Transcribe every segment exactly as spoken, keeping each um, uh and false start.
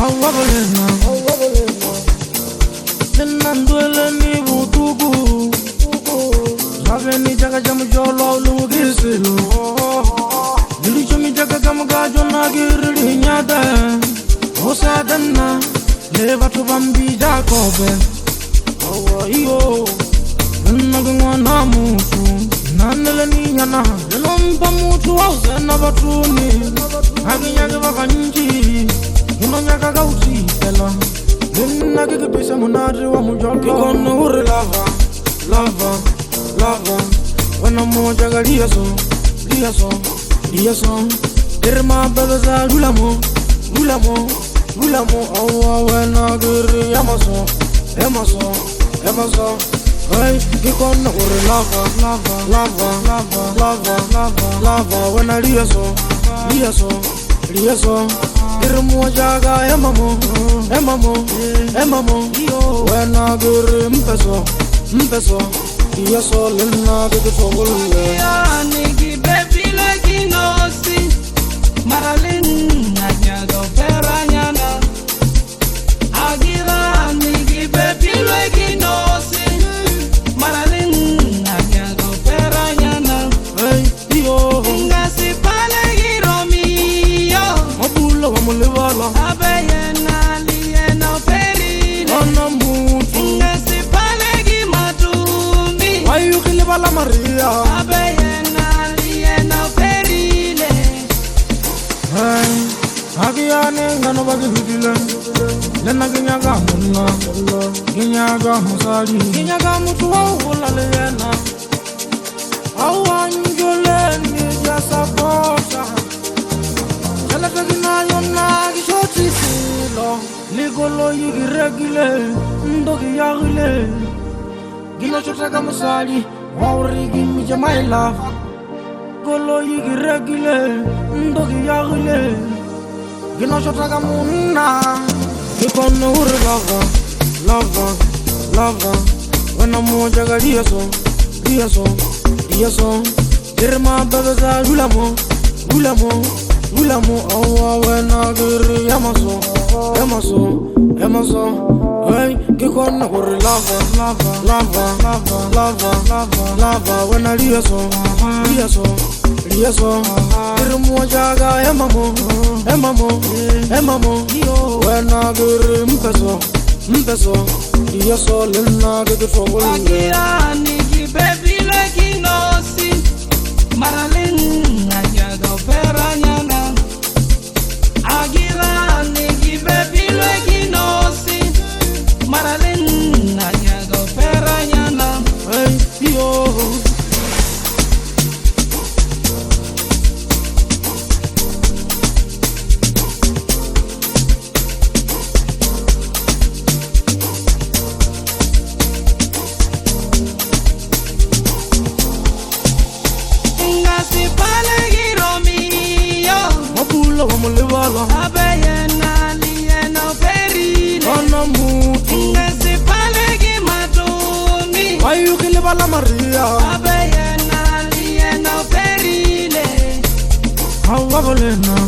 Awabalena, Nandwele ni butugu, Javeni jaga jamu jolo lugisilu, Dilichumi jaga jamu gajo nagiri nyada, Osadana, Leva to Bambi Jacobe, Awa iyo, Nagwa namutu, Nandele ni yana, Lomba mutu wauze na batuni, Haginyage wakanji, Unonyaka gauti ela, Nina kiki pisa munari wa mujolo. Kikono uri lava, lava, lava. Wana moja ga liaso, liaso, liaso. Irma bagaza gulamo, gulamo, gulamo. Awa wana giri yamaso, yamaso, yamaso. Hey, kikono uri lava, lava, lava, lava, lava, lava, lava. Wana liaso, liaso, liaso. Irmu jaga emamo, emamo, emamo. When I go mpeso, mpeso. Iya sol na de togole. Ya nigi baby like no si. Maralin na nyago peranyana. Agira nigi baby like no si. Maralin na nyago peranyana. Hey yo. Ngasi pale giromi yo. Mabula wa mulevala. Abeyena liena perine. Anamutu. Ngasi pale gimatumi. Ayu kilibala Maria. Abeyena liena perine. Hey, agiyane ngano bagi hudile. Lena ginyaga munna, ginyaga musali. Ginyaga mutu wa ulale yena. Awanjole ni jasa kosa. Jala kagina yona gishoti silo. Ligolo yigi regile, ndogi yagile. Gino chotaka musali, wauri gimi jamaila. Golo yigi regile, ndogi yagile. Gino chotaka munna. Kikono uri lava, lava, lava. Wana moja ga liaso, liaso, liaso. Irma bagaza gulamo, gulamo, gulamo. Awa wana giri yamaso, yamaso, yamaso. Hey, kikono uri lava, lava, lava, lava, lava, lava, lava. Wana liaso, liaso, liaso. Irmu jaga emamo, emamo, emamo. Wana giri mpeso, mpeso. Iya sol na de togole. Agira nigi baby like no si. Maralin na nyago peranyana. Agira nigi baby like no si. Maralin na nyago peranyana. Hey yo. Ngasi pale giromi yo. Mabula wa mulevala. Abeyena liena perine. Anamutu. Ngasi pale gimatumi. Ayu kilibala Maria. Abeyena liena perine. Awabalena,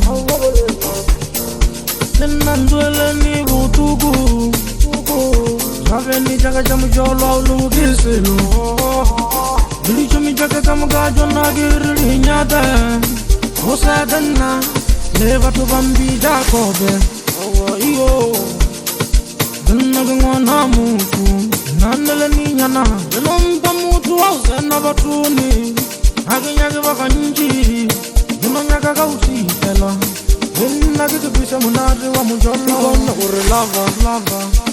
Nandwele ni butugu, Javeni jaga jamu jolo lugisilu, Dilichumi jaga jamu gajo nagiri nyada, Osadana, Leva to Bambi Jacobe, Awa iyo, Nagwa namutu, Nandele ni yana, Lomba mutu wauze na batuni, Haginyage wakanji, Unonyaka gauti ela. Nina kiki pisa munari wa mujolo. Kikono uri lava, lava.